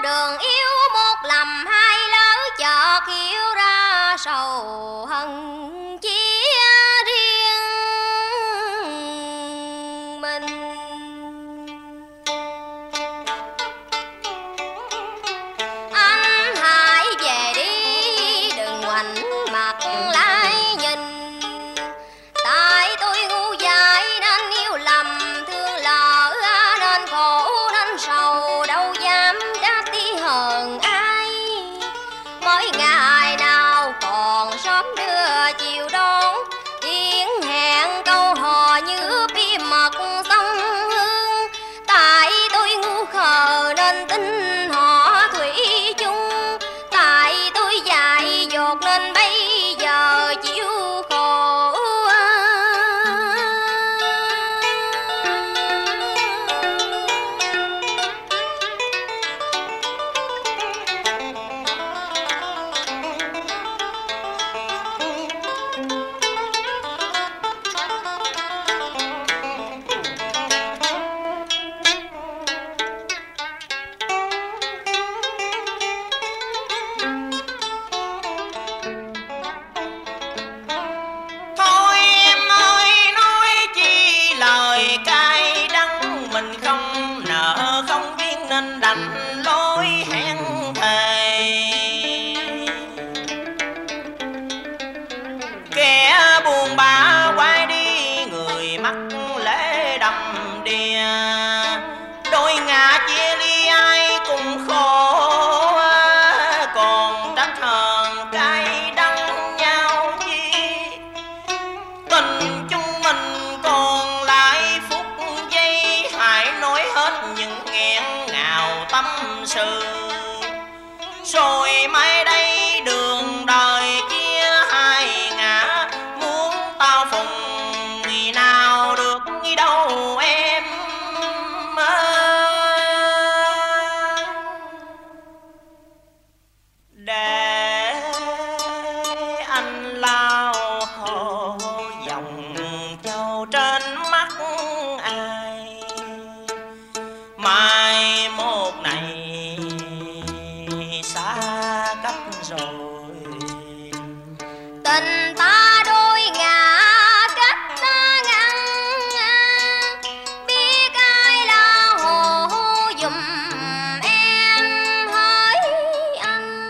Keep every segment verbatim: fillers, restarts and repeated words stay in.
đường yêu một lầm hai lỡ, chợt hiểu ra sầu hận chia riêng mình. Anh hãy về đi, đừng ngoảnh mặt lại nhìn. Tại tôi ngu dại nên yêu lầm, thương lỡ nên khổ nên sầu, đâu dám đáp tí hờn ai. Mỗi ngày nào còn sớm đưa chiều đón, tiếng hẹn câu hò như bí mật sông Hương. Tại tôi ngu khờ nên tin họ thủy chung, tại tôi dại dột nên bây giờ chịu khổ. Rồi mai đây đường đời chia hai ngã, muốn tao phùng thì nào được đâu em ơi. Để anh lao hồ dòng châu trên mắt ai, mai một này xa cách rồi. Tình ta đôi ngả cách ta ngăn, biết ai là hồ dùm em hỡi anh.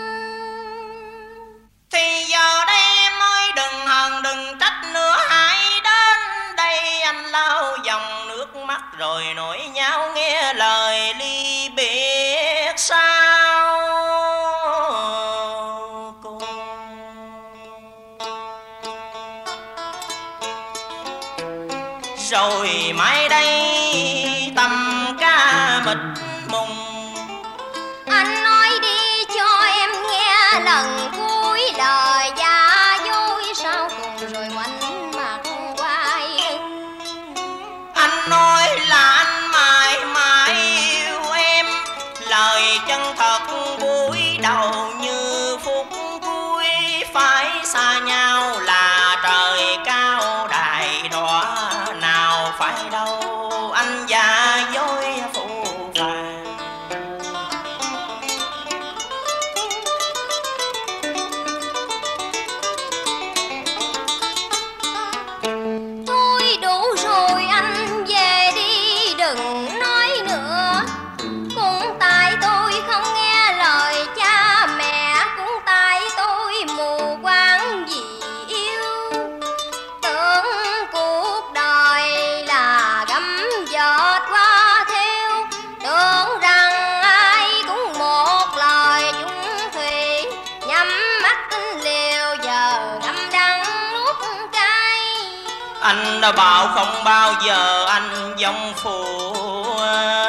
Thì giờ đây em ơi đừng hờn đừng trách nữa, hãy đến đây anh lau dòng nước mắt rồi nổi nhau nghe lời ly biệt sao. Rồi mai đây tầm ca mịt mùng, anh nói đi cho em nghe lần cuối lời giả dối sau cùng rồi ngoảnh mặt quay lưng. anh nói là anh mãi mãi yêu em, lời chân thật buổi đầu như phút cuối. Phải xa nhau là trời cao đại đọa, nào phải đâu anh giả dối phụ phàng. Thôi đủ rồi anh về đi đừng nói nữa. Cũng tại tôi không nghe lời cha mẹ, cũng tại tôi mù quáng vì yêu. Tưởng cuộc đời là gấm dệt qua theo, tưởng rằng ai cũng một lời chung thủy. Nhắm mắt tin liều giờ ngâm đắng nuốt cay. Anh đã bảo không bao giờ anh dòng phụ